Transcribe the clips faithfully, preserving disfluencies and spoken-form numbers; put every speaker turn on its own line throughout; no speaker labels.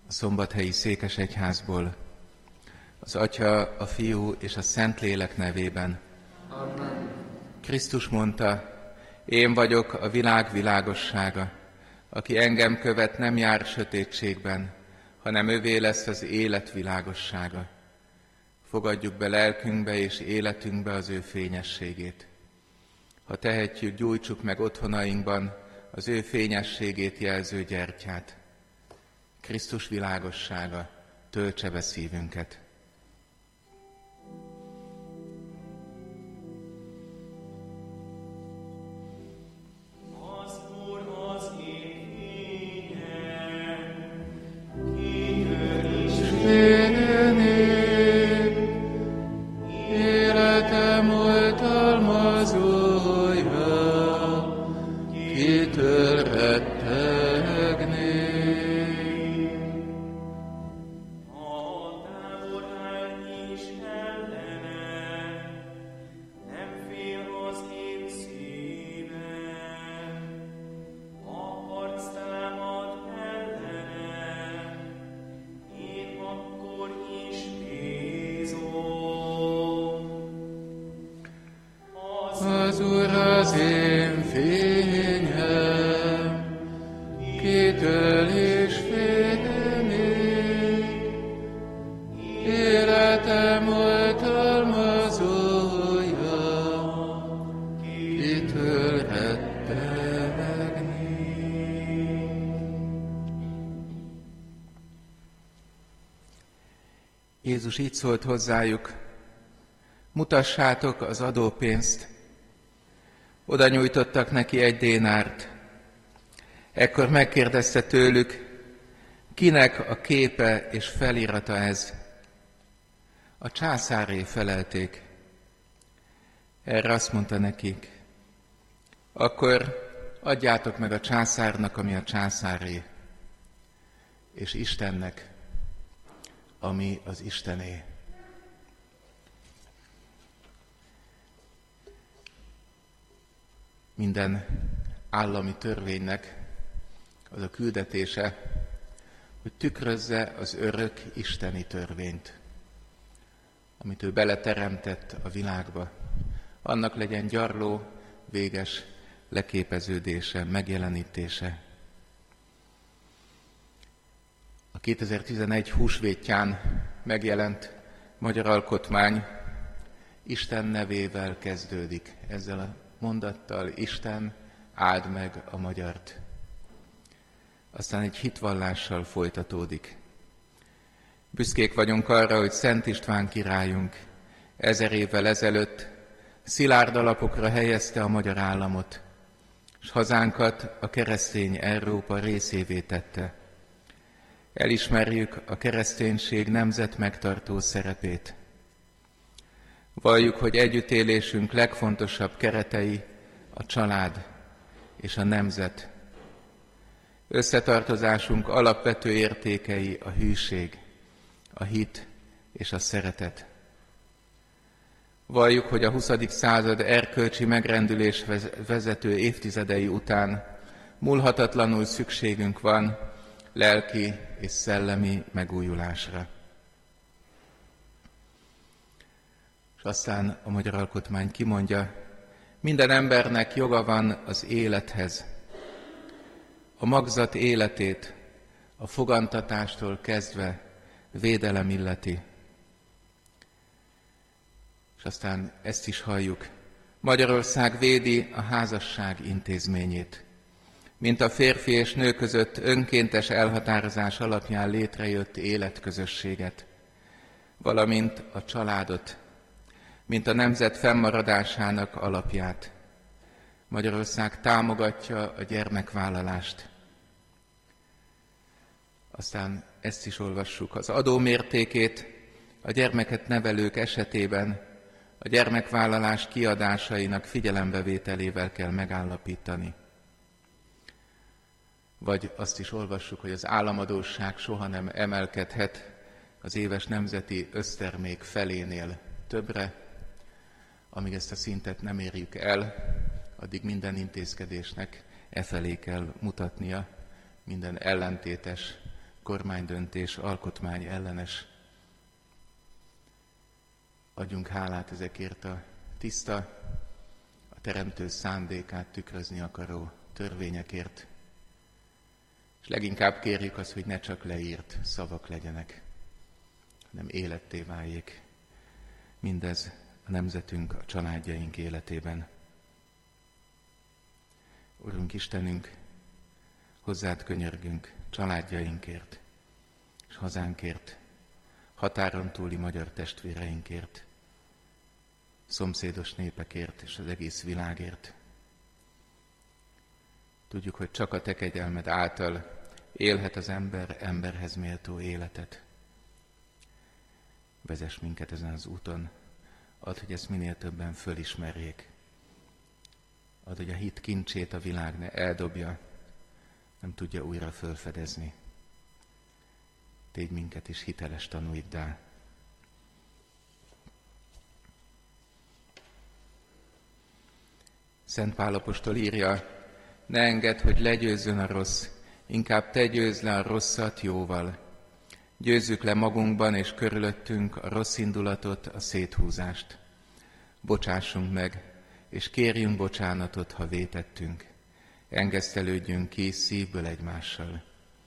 a Szombathelyi Székesegyházból, az Atya, a Fiú és a Szentlélek nevében.
Amen.
Krisztus mondta, én vagyok a világ világossága. Aki engem követ, nem jár sötétségben, hanem övé lesz az élet világossága. Fogadjuk be lelkünkbe és életünkbe az ő fényességét. Ha tehetjük, gyújtsuk meg otthonainkban az ő fényességét jelző gyertyát. Krisztus világossága töltse be szívünket.
Az Úr az én fényem, kitől is félnék, életem oltalmazója, kitől rettegnék.
Jézus így szólt hozzájuk, mutassátok az adópénzt. Oda nyújtottak neki egy dénárt. Ekkor megkérdezte tőlük, kinek a képe és felirata ez? A császáré, felelték. Erre azt mondta nekik, akkor adjátok meg a császárnak, ami a császáré, és Istennek, ami az Istené. Minden állami törvénynek az a küldetése, hogy tükrözze az örök isteni törvényt, amit ő beleteremtett a világba. Annak legyen gyarló, véges leképeződése, megjelenítése. A kétezer-tizenegy húsvétján megjelent magyar alkotmány Isten nevével kezdődik, ezzel a mondattal, Isten, áld meg a magyart. Aztán egy hitvallással folytatódik. Büszkék vagyunk arra, hogy Szent István királyunk ezer évvel ezelőtt szilárd alapokra helyezte a magyar államot, és hazánkat a keresztény Európa részévé tette. Elismerjük a kereszténység nemzet megtartó szerepét. Valljuk, hogy együttélésünk legfontosabb keretei a család és a nemzet. Összetartozásunk alapvető értékei a hűség, a hit és a szeretet. Valljuk, hogy a huszadik század erkölcsi megrendülés vezető évtizedei után múlhatatlanul szükségünk van lelki és szellemi megújulásra. És aztán a magyar alkotmány kimondja, minden embernek joga van az élethez. A magzat életét a fogantatástól kezdve védelem illeti. És aztán ezt is halljuk. Magyarország védi a házasság intézményét, mint a férfi és nő között önkéntes elhatározás alapján létrejött életközösséget, valamint a családot, mint a nemzet fennmaradásának alapját. Magyarország támogatja a gyermekvállalást. Aztán ezt is olvassuk. Az adó mértékét a gyermeket nevelők esetében a gyermekvállalás kiadásainak figyelembevételével kell megállapítani. Vagy azt is olvassuk, hogy az államadósság soha nem emelkedhet az éves nemzeti össztermék felénél többre. Amíg ezt a szintet nem érjük el, addig minden intézkedésnek e felé kell mutatnia, minden ellentétes kormánydöntés alkotmány ellenes. Adjunk hálát ezekért a tiszta, a teremtő szándékát tükrözni akaró törvényekért, és leginkább kérjük azt, hogy ne csak leírt szavak legyenek, hanem életté váljék mindez a nemzetünk, a családjaink életében. Urunk Istenünk, hozzád könyörgünk családjainkért és hazánkért, határon túli magyar testvéreinkért, szomszédos népekért és az egész világért. Tudjuk, hogy csak a te kegyelmed által élhet az ember emberhez méltó életet. Vezess minket ezen az úton, add, hogy ezt minél többen fölismerjék. Add, hogy a hit kincsét a világ ne eldobja, nem tudja újra fölfedezni. Tégy minket is hiteles tanúiddá. Szent Pál apostol írja, ne engedd, hogy legyőzzön a rossz, inkább te győzz le a rosszat jóval. Győzzük le magunkban és körülöttünk a rossz indulatot, a széthúzást. Bocsássunk meg, és kérjünk bocsánatot, ha vétettünk. Engesztelődjünk ki szívből egymással.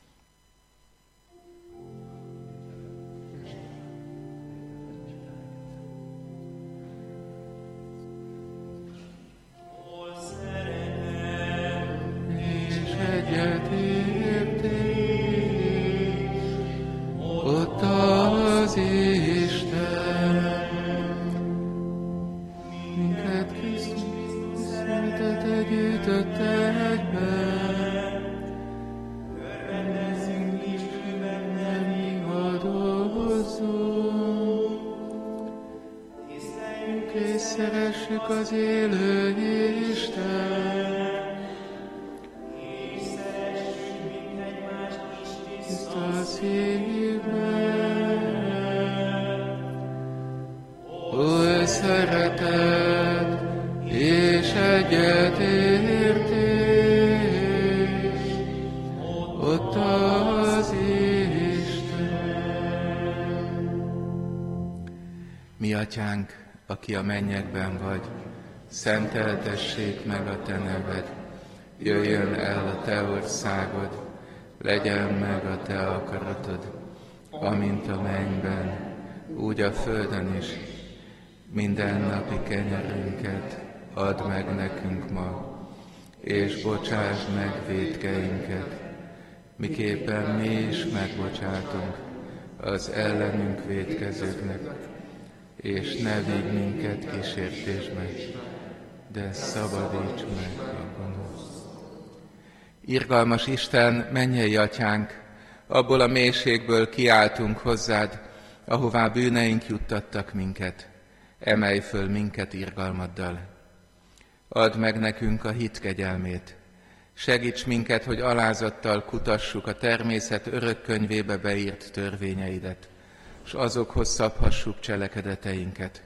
Szeressük az élő Isten, és szeressük mind egymást tiszta szívben. Oly szeretet és egyetértés, ott az Isten.
Mi atyánk, aki a mennyekben vagy, szenteltessék meg a te neved, jöjjön el a te országod, legyen meg a te akaratod, amint a mennyben, úgy a földön is. Mindennapi kenyerünket add meg nekünk ma, és bocsásd meg vétkeinket, miképpen mi is megbocsátunk az ellenünk vétkezőknek, és ne vigy minket kísértésbe, de szabadíts meg a gonosz. Irgalmas Isten, mennyei atyánk, abból a mélységből kiáltunk hozzád, ahová bűneink juttattak minket. Emelj föl minket irgalmaddal. Add meg nekünk a hit kegyelmét. Segíts minket, hogy alázattal kutassuk a természet örök könyvébe beírt törvényeidet, s azokhoz szabhassuk cselekedeteinket.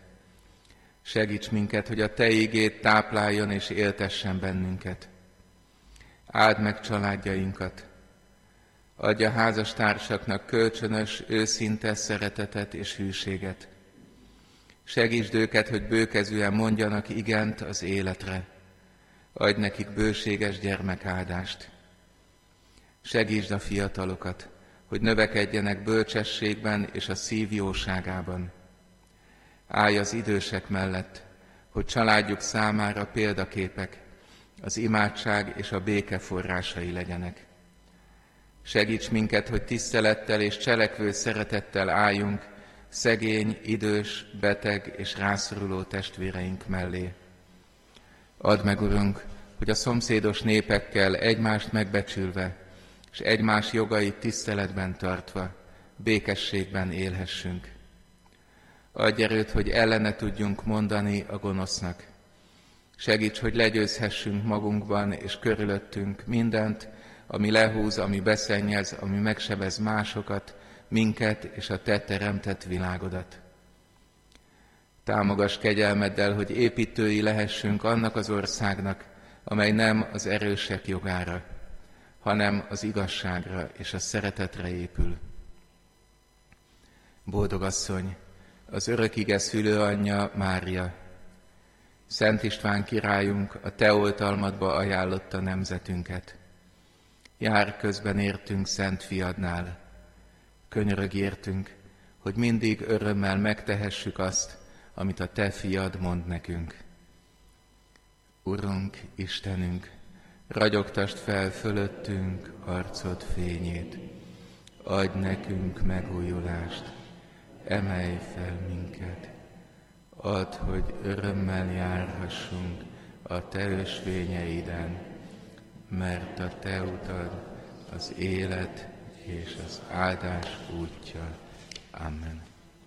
Segíts minket, hogy a te ígéd tápláljon és éltessen bennünket. Áld meg családjainkat. Adj a házastársaknak kölcsönös, őszinte szeretetet és hűséget. Segítsd őket, hogy bőkezűen mondjanak igent az életre. Adj nekik bőséges gyermekáldást. Segítsd a fiatalokat, hogy növekedjenek bölcsességben és a szív jóságában. Állj az idősek mellett, hogy családjuk számára példaképek, az imádság és a béke forrásai legyenek. Segíts minket, hogy tisztelettel és cselekvő szeretettel álljunk szegény, idős, beteg és rászoruló testvéreink mellé. Add meg, Urunk, hogy a szomszédos népekkel egymást megbecsülve, és egymás jogait tiszteletben tartva, békességben élhessünk. Adj erőt, hogy ellene tudjunk mondani a gonosznak. Segíts, hogy legyőzhessünk magunkban és körülöttünk mindent, ami lehúz, ami beszennyez, ami megsebez másokat, minket és a te teremtett világodat. Támogass kegyelmeddel, hogy építői lehessünk annak az országnak, amely nem az erősek jogára, hanem az igazságra és a szeretetre épül. Boldog asszony, az örök ige szülőanyja Mária, Szent István királyunk a te oltalmadba ajánlotta nemzetünket. Jár közben értünk Szent Fiadnál, könyörög értünk, hogy mindig örömmel megtehessük azt, amit a te fiad mond nekünk. Urunk, Istenünk, ragyogtasd fel fölöttünk arcod fényét, adj nekünk megújulást, emelj fel minket, add, hogy örömmel járhassunk a te ösvényeiden, mert a te utad az élet és az áldás útja. Amen.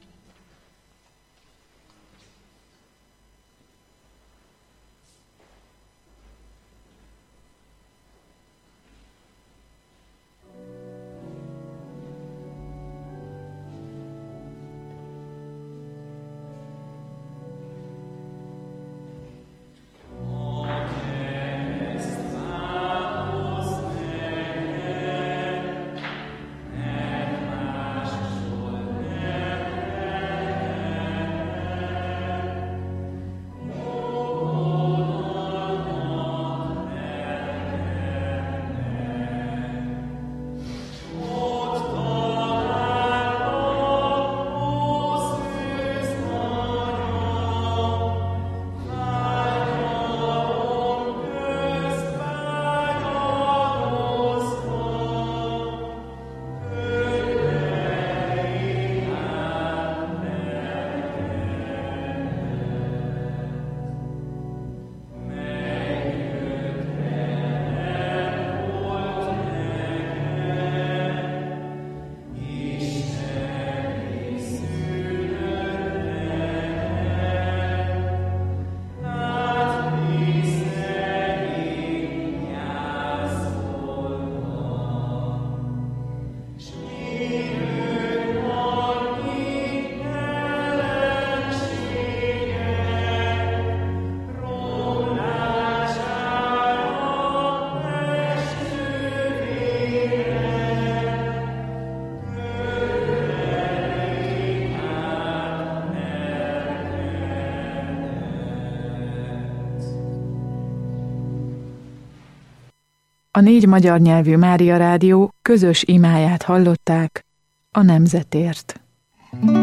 A négy magyar nyelvű Mária Rádió közös imáját hallották a nemzetért.